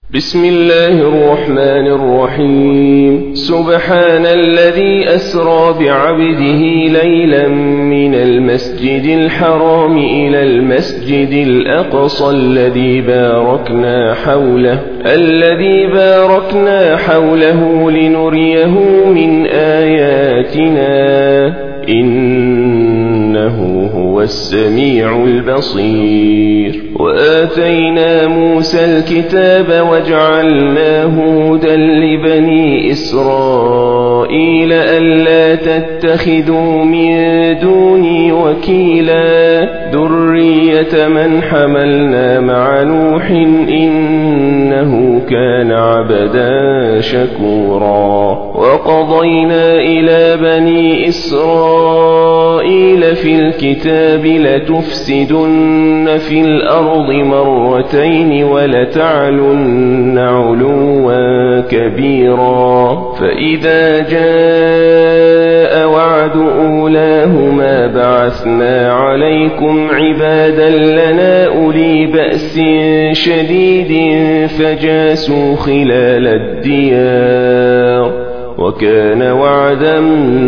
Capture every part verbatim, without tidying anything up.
بسم الله الرحمن الرحيم. سبحان الذي أسرى بعبده ليلا من المسجد الحرام إلى المسجد الأقصى الذي باركنا حوله الذي باركنا حوله لنريه من آياتنا إنه هو السميع البصير. وآتينا موسى الكتاب وجعلناه هدى لبني إسرائيل ألا تتخذوا من دوني وكيلا ذرية من حملنا مع نوح إنه كان عبدا شكورا. وقضينا إلى بني إسرائيل في الكتاب لتفسدن في الأرض مرتين ولتعلن علوا كبيرا. فإذا جاء وعد أولاهما بعثنا عليكم عبادا لنا أولي بأس شديد فجاسوا خلال الديار وكان وعدا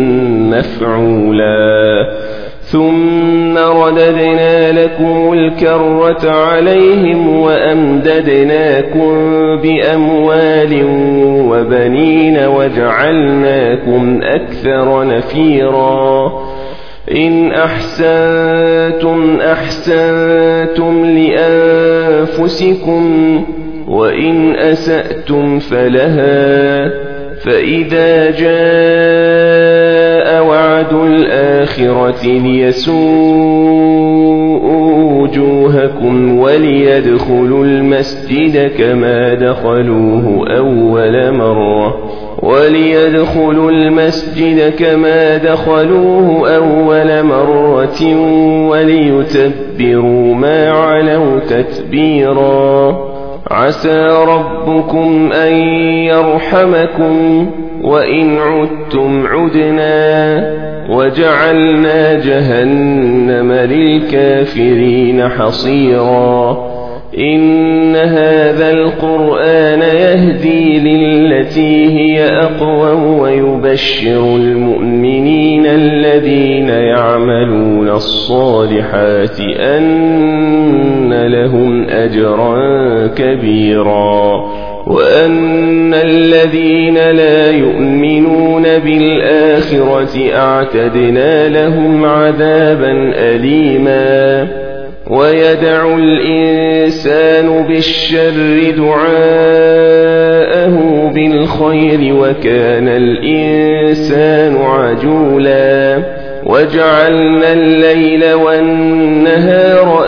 مفعولا. ثم رددنا لكم الكرة عليهم وأمددناكم بأموال وبنين وجعلناكم أكثر نفيرا. إن أحسنتم أحسنتم لأنفسكم وإن أسأتم فلها. فإذا جاء وعد الآخرة ليسوءوا وجوهكم وليدخلوا المسجد كما دخلوه أول مرة وليدخلوا المسجد كما دخلوه أول مرة وليتبروا ما علوا تتبيرا. عسى ربكم أن يرحمكم وإن عدتم عدنا وجعلنا جهنم للكافرين حصيرا. إن هذا القرآن يهدي للتي هي أقوم ويبشر المؤمنين الذين يعملون الصالحات أن لهم أجرا كبيرا وأن الذين لا يؤمنون بالآخرة أعتدنا لهم عذابا أليما. ويدع الإنسان بالشر دعاءه بالخير وكان الإنسان عجولا. وجعلنا الليل والنهار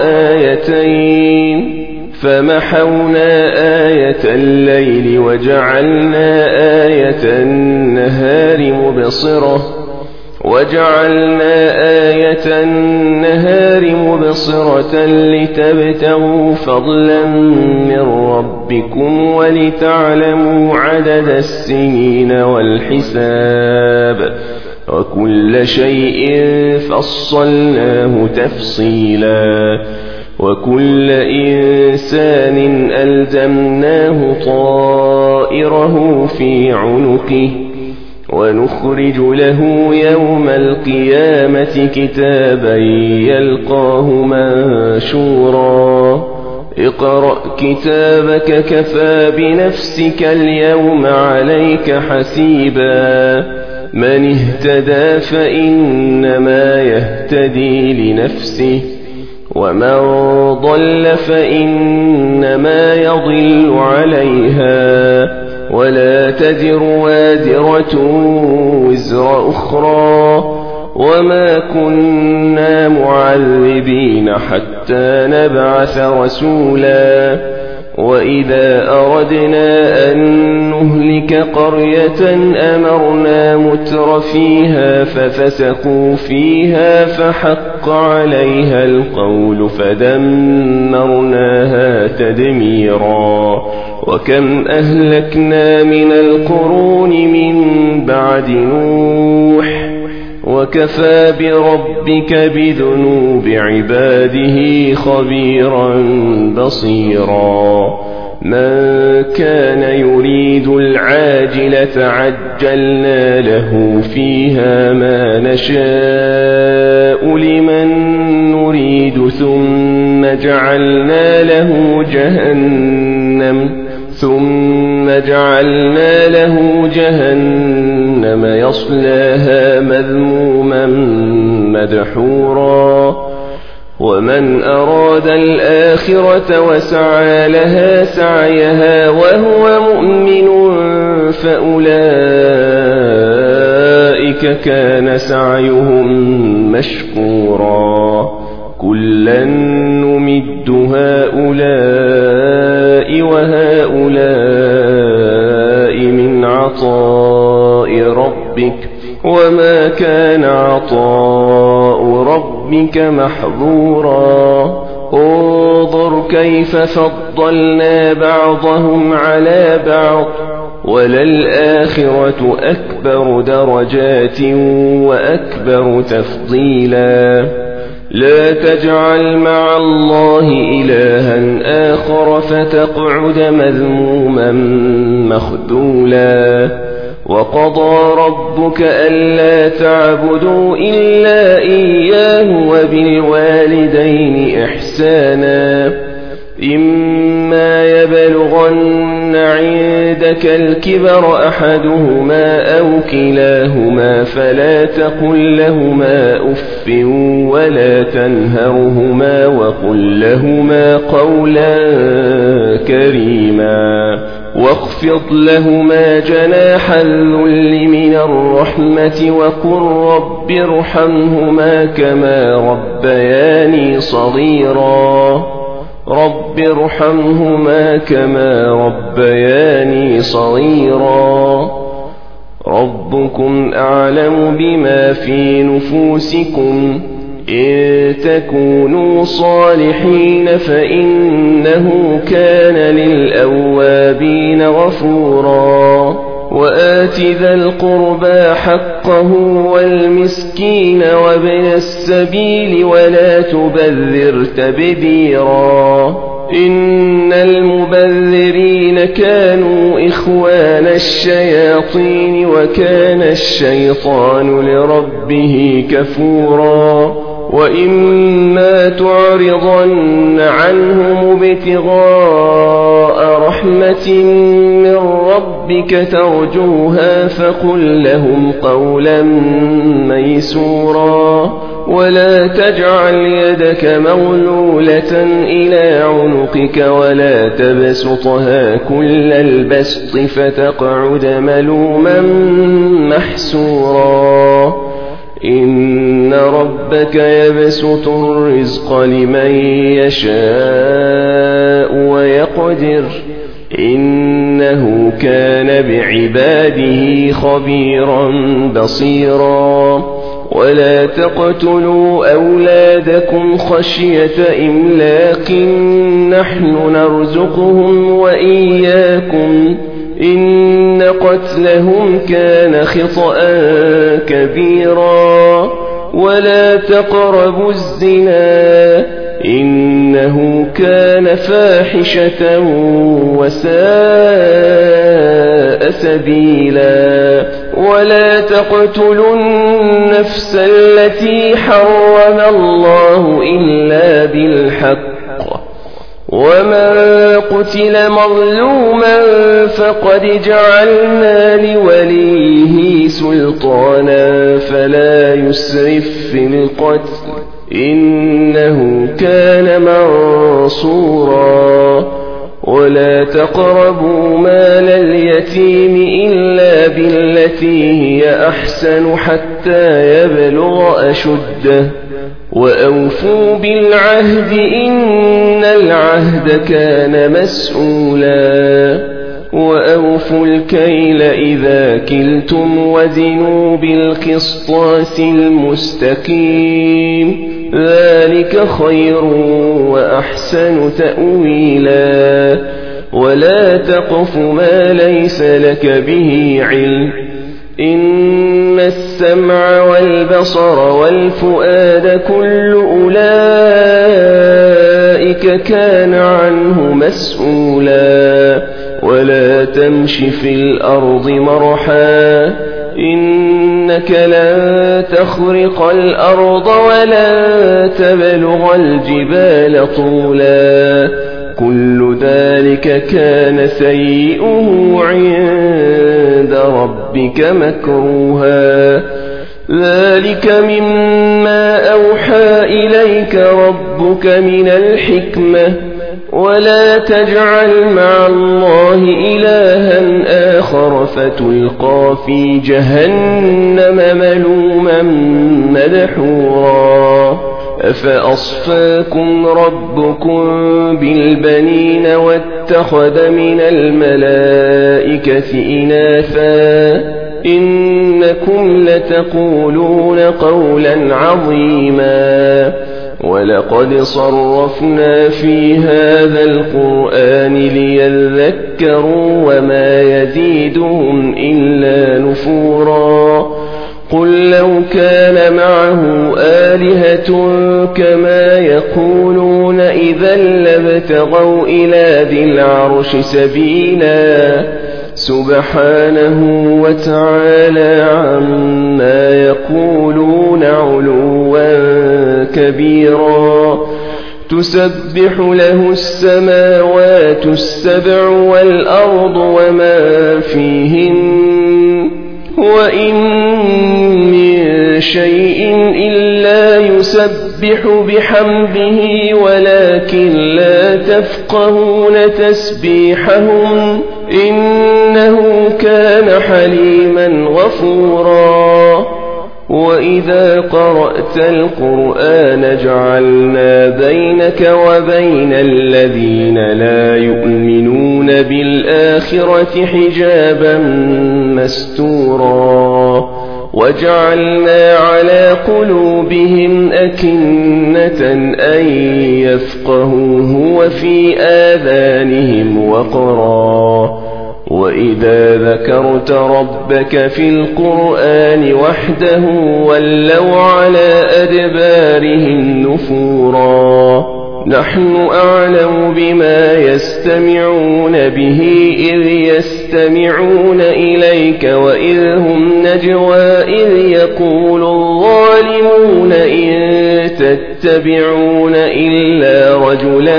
آيتين فمحونا آية الليل وجعلنا آية النهار مبصرة وجعلنا آية النهار مبصرة لتبتغوا فضلا من ربكم ولتعلموا عدد السنين والحساب وكل شيء فصلناه تفصيلا. وكل إنسان ألزمناه طائره في عنقه ونخرج له يوم القيامة كتابا يلقاه منشورا. اقرأ كتابك كفى بنفسك اليوم عليك حسيبا. من اهتدى فإنما يهتدي لنفسه ومن ضل فإنما يضل عليها ولا تزر وازرة وزر أخرى وما كنا معذبين حتى نبعث رسولا. وإذا أردنا أن نهلك قرية أمرنا متر فيها ففسقوا فيها فحق عليها القول فدمرناها تدميرا. وكم أهلكنا من القرون من بعد نوح وكفى بربك بذنوب عباده خبيرا بصيرا. من كان يريد العاجلة عجلنا له فيها ما نشاء لمن نريد ثم جعلنا له جهنم ثم جعلنا له جهنم يصلاها مذموما مدحورا ومن أراد الآخرة وسعى لها سعيها وهو مؤمن فأولئك كان سعيهم مشكورا كلا نمد هؤلاء وهؤلاء من عطاء ربك وما كان عطاء ربك محظورا انظر كيف فضلنا بعضهم على بعض وللآخرة أكبر درجات وأكبر تفضيلا لا تجعل مع الله إلها آخر فتقعد مذموما مخذولا وقضى ربك ألا تعبدوا إلا إياه وبالوالدين إحسانا إما يبلغن عندك الكبر أحدهما أو كلاهما فلا تقل لهما أف ولا تنهرهما وقل لهما قولا كريما واخفض لهما جناح الذل من الرحمة وقل رب ارحمهما كما ربياني صغيرا رب ارحمهما كما ربياني صغيرا ربكم أعلم بما في نفوسكم إن تكونوا صالحين فإنه كان للأوابين غفورا وآت ذا القربى حقه والمسكين وابن السبيل ولا تبذر تبذيرا إن المبذرين كانوا إخوان الشياطين وكان الشيطان لربه كفورا وإما تعرضن عنهم ابتغاء رحمة من ربك ترجوها فقل لهم قولا ميسورا ولا تجعل يدك مغلولة إلى عنقك ولا تبسطها كل البسط فتقعد ملوما محسورا إن ربك يبسط الرزق لمن يشاء ويقدر إنه كان بعباده خبيرا بصيرا ولا تقتلوا أولادكم خشية إملاق نحن نرزقهم وإياكم إن قتلهم كان خطأ كبيرا ولا تقربوا الزنا إنه كان فاحشة وساء سبيلا ولا تقتلوا النفس التي حرم الله إلا بالحق ومن قتل مظلوما فقد جعلنا لوليه سلطانا فلا يسرف في القتل إنه كان منصورا ولا تقربوا مال اليتيم إلا بالتي هي أحسن حتى يبلغ أشده وأوفوا بالعهد إن العهد كان مسؤولا وأوفوا الكيل إذا كلتم وزنوا بالقسطاس المستقيم ذلك خير وأحسن تأويلا ولا تقف ما ليس لك به علم إن السمع والبصر والفؤاد كل أولئك أولئك كان عنه مسؤولا ولا تمش في الأرض مرحا إنك لن تخرق الأرض ولا تبلغ الجبال طولا كل ذلك كان سيئه عند ربك مكروها ذلك مما أوحى إليك ربك من الحكمة ولا تجعل مع الله إلها آخر فتلقى في جهنم ملوما مدحورا أفأصفاكم ربكم بالبنين واتخذ من الملائكة إناثا إنكم لتقولون قولا عظيما ولقد صرفنا في هذا القرآن ليذكروا وما يزيدهم إلا نفورا قل لو كان معه آلهة كما يقولون إذا لابتغوا إلى ذي العرش سبيلا سبحانه وتعالى عما يقولون علوا كبيرا تسبح له السماوات السبع والأرض وما فيهن وإن من شيء إلا يسبح بحمده ولكن لا تفقهون تسبيحهم إنه كان حليما غفورا وإذا قرأت القرآن جعلنا بينك وبين الذين لا يؤمنون بالآخرة حجابا مستورا وجعلنا على قلوبهم أكنة أن يفقهوه وفي آذانهم وقرا وإذا ذكرت ربك في القرآن وحده ولوا على أدبارهم نفورا نحن أعلم بما يستمعون به إذ يستمعون إليك وإذ هم نجوى إذ يقول الظالمون إن تتبعون إلا رجلا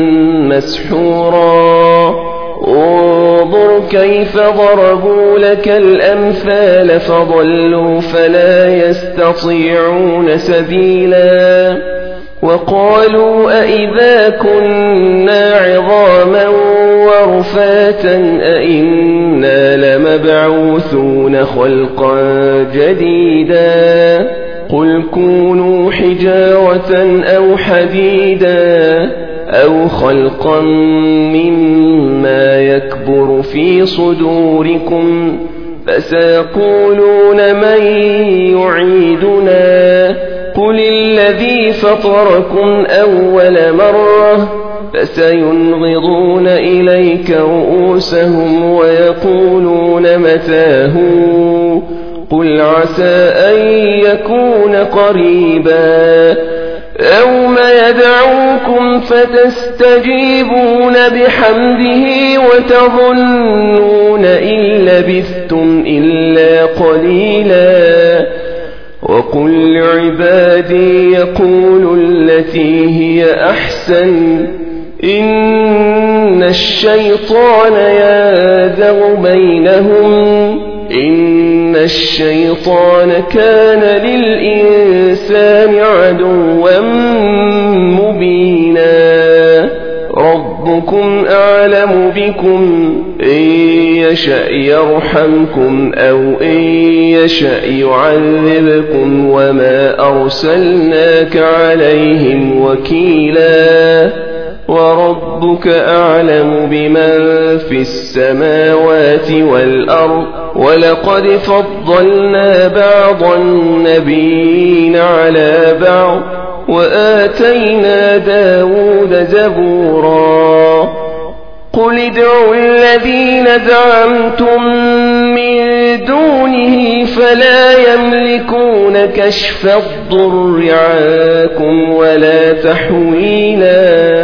مسحورا انظر كيف ضربوا لك الأمثال فضلوا فلا يستطيعون سبيلا وقالوا أئذا كنا عظاما ورفاتا أئنا لمبعوثون خلقا جديدا قل كونوا حجارة أو حديدا أو خلقا مما يكبر في صدوركم فسيقولون من يعيدنا قل الذي فطركم أول مرة فسينغضون إليك رؤوسهم ويقولون متاه قل عسى أن يكون قريبا يوم يدعوكم فتستجيبون بحمده وتظنون إن لبثتم إلا قليلا وقل لعبادي يقولوا التي هي أحسن إن الشيطان ينزغ بينهم إن الشيطان كان للإنسان عدوا مبينا ربكم أعلم بكم إن يشأ يرحمكم أو إن يشأ يعذبكم وما أرسلناك عليهم وكيلا وربك أعلم بمن في السماوات والأرض ولقد فضلنا بعض النبيين على بعض وآتينا داود زبورا قل ادعوا الذين زعمتم من دونه فلا يملكون كشف الضر عنكم ولا تحويلا.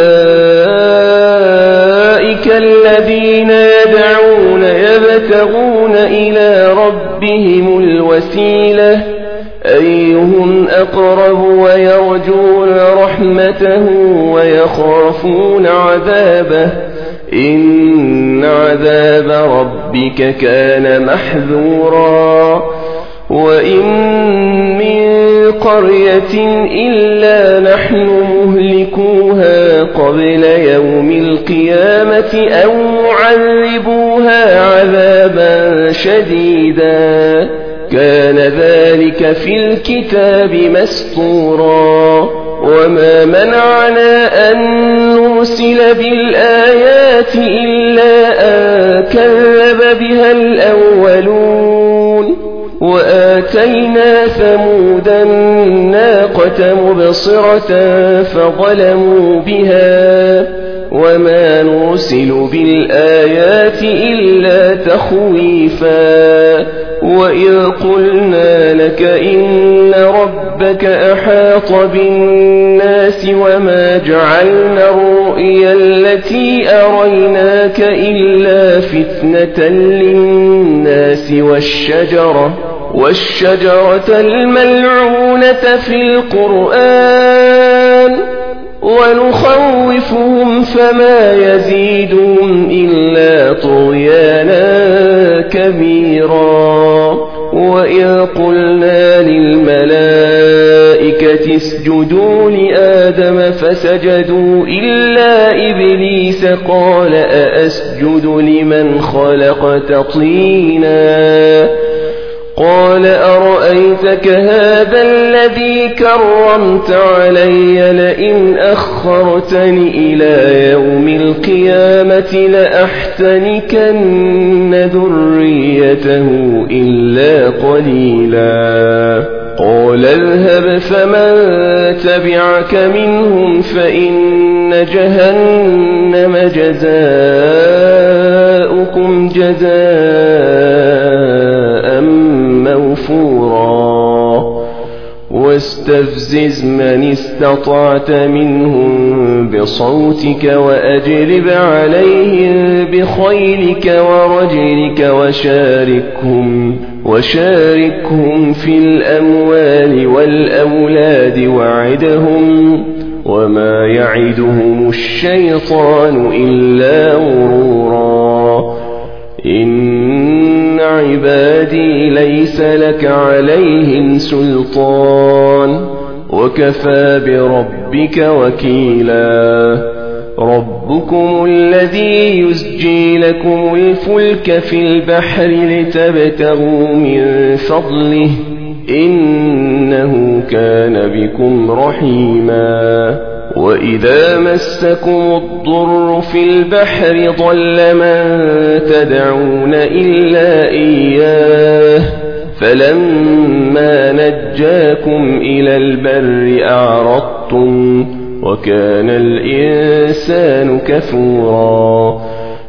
أولئك الذين يدعون يبتغون إلى ربهم الوسيلة أيهم أقرب ويرجون رحمته ويخافون عذابه إن عذاب ربك كان محذورا. وإن من قرية إلا نحن مهلكوها قبل يوم القيامة أو معذبوها عذابا شديدا كان ذلك في الكتاب مسطورا. وما منعنا أن نرسل بالآيات إلا أن كذب بها الأولون. وآتينا ثمود الناقة مبصرة فظلموا بها وما نرسل بالآيات إلا تخويفا. وإذ قلنا لك إن ربك أحاط بالناس وما جعلنا الرؤيا التي أريناك إلا فتنة للناس والشجرة والشجرة الملعونة في القرآن ونخوفهم فما يزيدهم إلا طغيانا كبيرا. وإذ قلنا للملائكة اسجدوا لآدم فسجدوا إلا إبليس قال أأسجد لمن خلقت طينا قال أرأيتك هذا الذي كرمت علي لئن أخرتني إلى يوم القيامة لأحتنكن ذريته إلا قليلا. قال اذهب فمن تبعك منهم فإن جهنم جزاؤكم جزاء موفورا. واستفزز من استطعت منهم بصوتك وأجلب عليهم بخيلك ورجلك وشاركهم, وشاركهم في الأموال والأولاد وعدهم وما يعدهم الشيطان إلا غرورا. إن عبادي ليس لك عليهم سلطان وكفى بربك وكيلا. ربكم الذي يزجي لكم الفلك في البحر لتبتغوا من فضله إنه كان بكم رحيما. وإذا مسكم الضر في البحر ضل من تدعون إلا إياه فلما نجاكم إلى البر أعرضتم وكان الإنسان كفورا.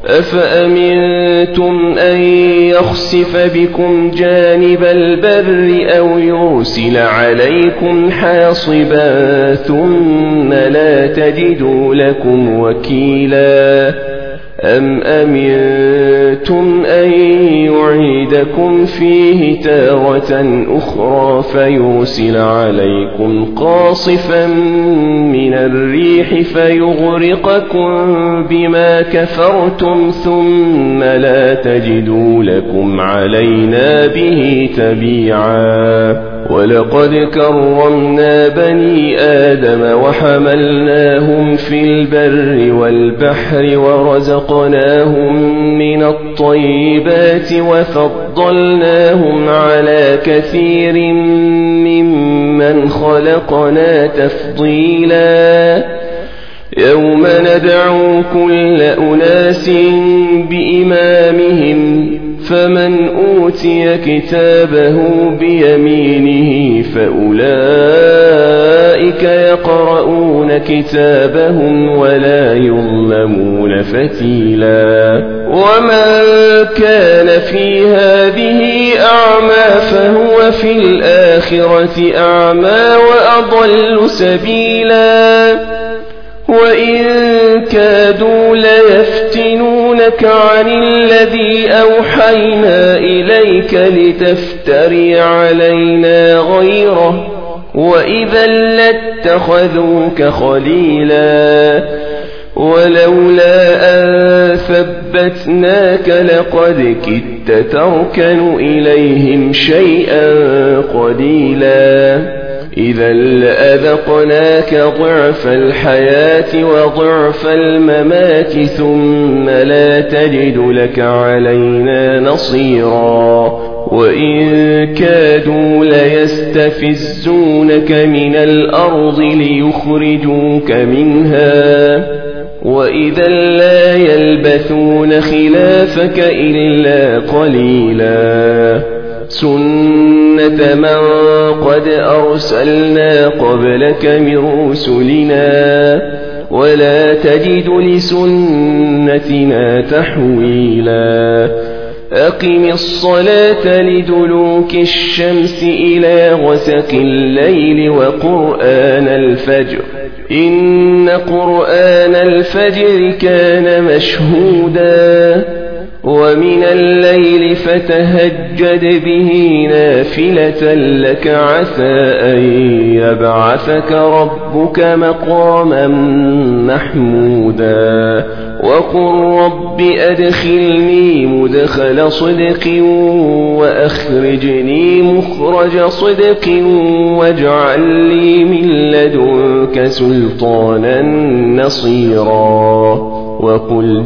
أفأمنتم أن يخسف بكم جانب البر أو يرسل عليكم حاصبا ثم لا تجدوا لكم وكيلا. أم أمنتم أن يعيدكم فيه تارة أخرى فيرسل عليكم قاصفا من الريح فيغرقكم بما كفرتم ثم لا تجدوا لكم علينا به تبيعا. ولقد كرمنا بني آدم وحملناهم في البر والبحر ورزقناهم من الطيبات وفضلناهم على كثير ممن خلقنا تفضيلا. يوم ندعو كل أناس بإمامهم فمن أوتي كتابه بيمينه فأولئك يقرؤون كتابهم ولا يظلمون فتيلا ومن كان في هذه أعمى فهو في الآخرة أعمى وأضل سبيلا وإن كادوا ليفتنونك عن الذي أوحينا إليك لتفتري علينا غيره وإذا لاتخذوك خليلا ولولا أن ثبتناك لقد كدت تركن إليهم شيئا قليلا إذا لأذقناك ضعف الحياة وضعف الممات ثم لا تجد لك علينا نصيرا وإن كادوا ليستفزونك من الأرض ليخرجوك منها وإذا لا يلبثون خلافك إلا قليلا سنة من قد أرسلنا قبلك من رسلنا ولا تجد لسنتنا تحويلا أقم الصلاة لدلوك الشمس إلى غسق الليل وقرآن الفجر إن قرآن الفجر كان مشهودا ومن الليل فتهجد به نافلة لك عسى أن يبعثك ربك مقاما محمودا وقل رب أدخلني مدخل صدق وأخرجني مخرج صدق واجعل لي من لدنك سلطانا نصيرا وقل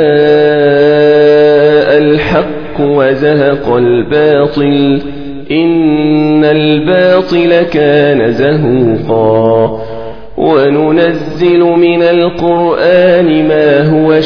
جاء الحق وزهق الباطل إن الباطل كان زهوقا وننزل من القرآن ما هو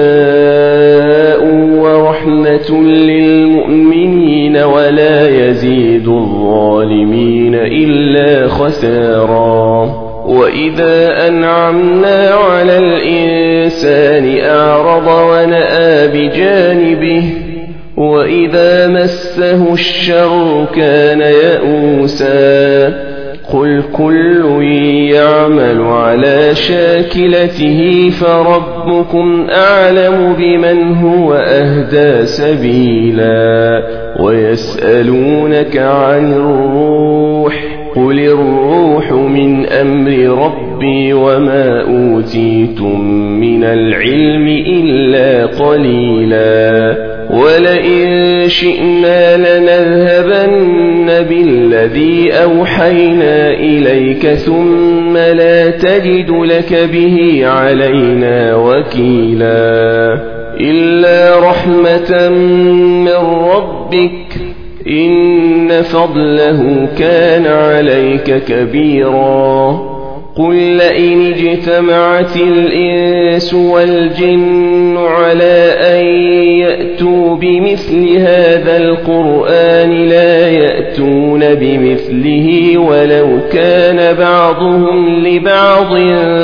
شفاء ورحمة للمؤمنين ولا يزيد الظالمين إلا خسارا وإذا أنعمنا على الإنسان أعرض ونأى بجانبه وإذا مسه الشر كان يئوسا قل كل يعمل على شاكلته فربكم أعلم بمن هو أهدى سبيلا ويسألونك عن الروح قل الروح من أمر ربي وما أوتيتم من العلم إلا قليلا ولئن شئنا لنذهبن بالذي أوحينا إليك ثم لا تجد لك به علينا وكيلا إلا رحمة من ربك إن فضله كان عليك كبيرا قل لئن اجتمعت الإنس والجن على أن يأتوا بمثل هذا القرآن لا يأتون بمثله ولو كان بعضهم لبعض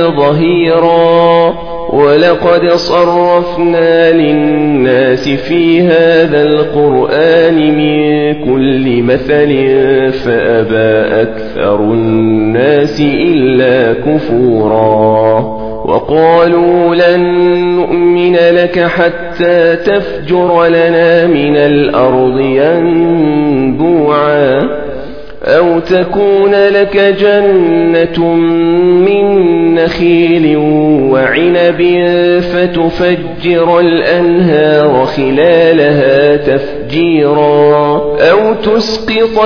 ظهيرا ولقد صرفنا للناس في هذا القرآن من كل مثل فأبى أكثر الناس إلا كفورا وقالوا لن نؤمن لك حتى تفجر لنا من الأرض ينبوعا أو تكون لك جنة من نخيل وعنب فتفجر الأنهار خلالها تفجيرا أو تسقط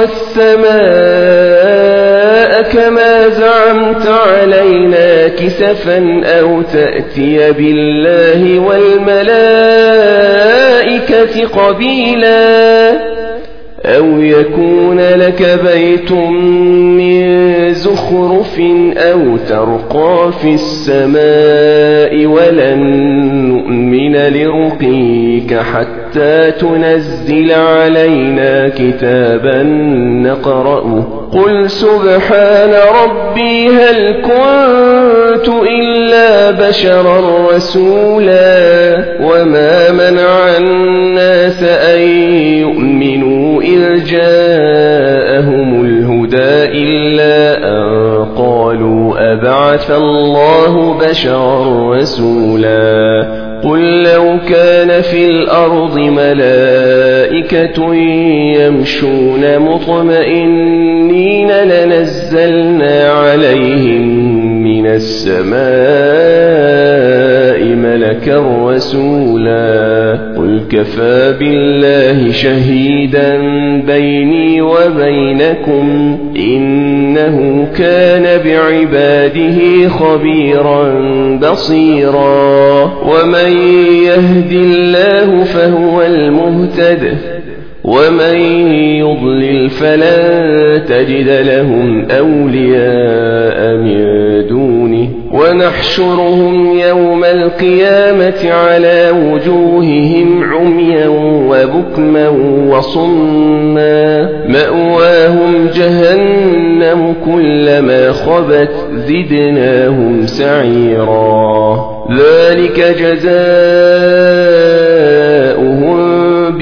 السماء كما زعمت علينا كسفا أو تأتي بالله والملائكة قبيلا أو يكون لك بيت من زخرف أو ترقى في السماء ولن نؤمن لرقيك حتى تنزل علينا كتابا نقرأه قل سبحان ربي هل كنت إلا بشرا رسولا وما منع الناس أن يؤمنوا إذ جاءهم الهدى إلا أن قالوا أبعث الله بشرا رسولا قل لو كان في الأرض ملائكة يمشون مطمئنين لنزلنا عليهم من السماء ملكا رسولا قل كفى بالله شهيدا بيني وبينكم إنه كان بعباده خبيرا بصيرا ومن يهد الله فهو المهتد ومن يضلل فلن تجد لهم أولياء من دونه ونحشرهم يوم القيامة على وجوههم عميا وبكما وصما مأواهم جهنم كلما خبت زدناهم سعيرا ذلك جزاؤهم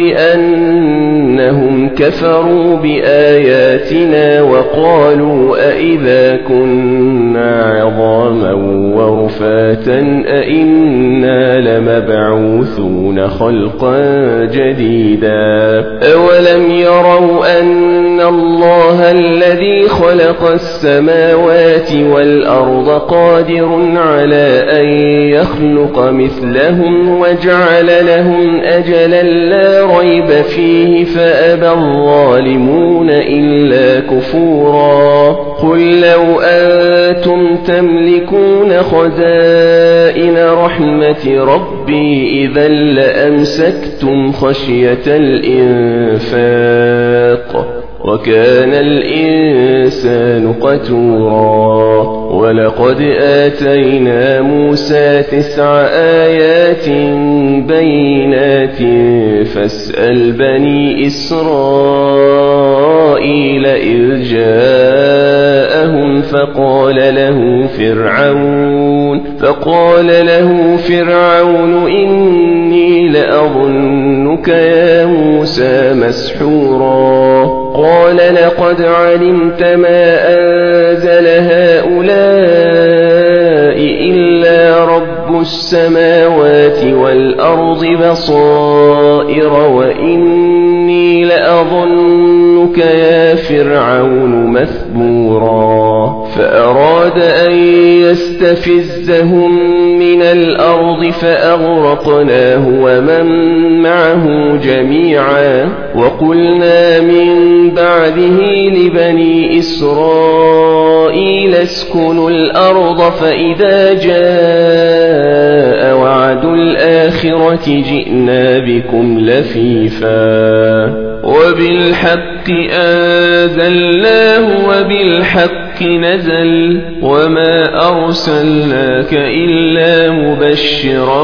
بأنهم كفروا بآياتنا وقالوا أئذا كنا عظاما ورفاتا أئنا لمبعوثون خلقا جديدا أولم يروا أن الله الذي خلق السماوات والأرض قادر على أن يخلق مثلهم وجعل لهم أجلا لا ريب فيه فأبى الظالمون إلا كفورا قل لو أنتم تملكون خزائن رحمة ربي إذا لأمسكتم خشية الإنفاق وكان الإنسان قتورا ولقد آتينا موسى تسع آيات بينات فاسأل بني إسرائيل إذ جاءهم فقال له فرعون فقال له فرعون إني لأظنك يا موسى مسحورا قال لقد علمت ما أنزل هؤلاء إلا رب السماوات والأرض بصائر وإني لأظنك يا فرعون مثبورا فأراد أن يستفزهم من الأرض فأغرقناه ومن معه جميعا وقلنا من بعده لبني إسرائيل اسكنوا الأرض فإذا جاء وعد الآخرة جئنا بكم لفيفا وبالحق أنزلناه وبالحق نزل وما أرسلناك إلا مبشرا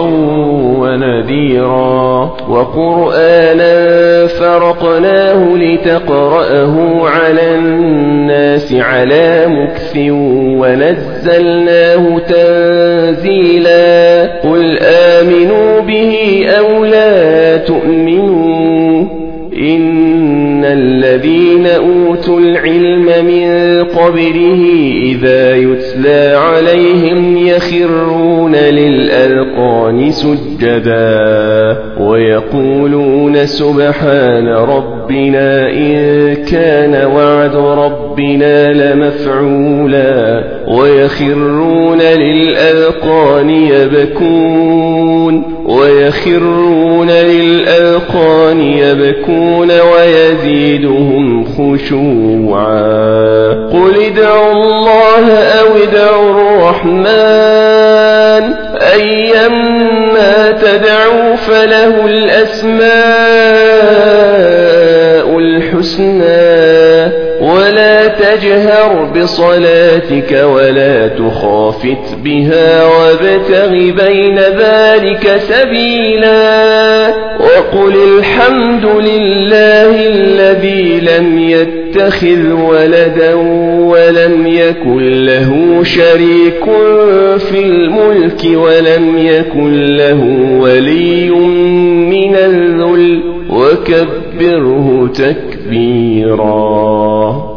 ونذيرا وقرآنا فرقناه لتقرأه على الناس على مكث ونزلناه تنزيلا قل آمنوا به أو لا تؤمنوا إن الذين أوتوا العلم من قبله إذا يتلى عليهم يخرون للأذقان سجدا ويقولون سبحان ربنا إن كان وعد ربنا لمفعولا ويخرون للأذقان يبكون ويخرون للأذقان يبكون ويزيدهم خشوعا قل ادعوا الله أو ادعوا الرحمن أيما تدعوا فله الأسماء الحسنى الحسنى ولا تجهر بصلاتك ولا تخافت بها وابتغ بين ذلك سبيلا وقل الحمد لله الذي لم يتخذ ولدا ولم يكن له شريك في الملك ولم يكن له ولي من الذل وكبره تكبيرا.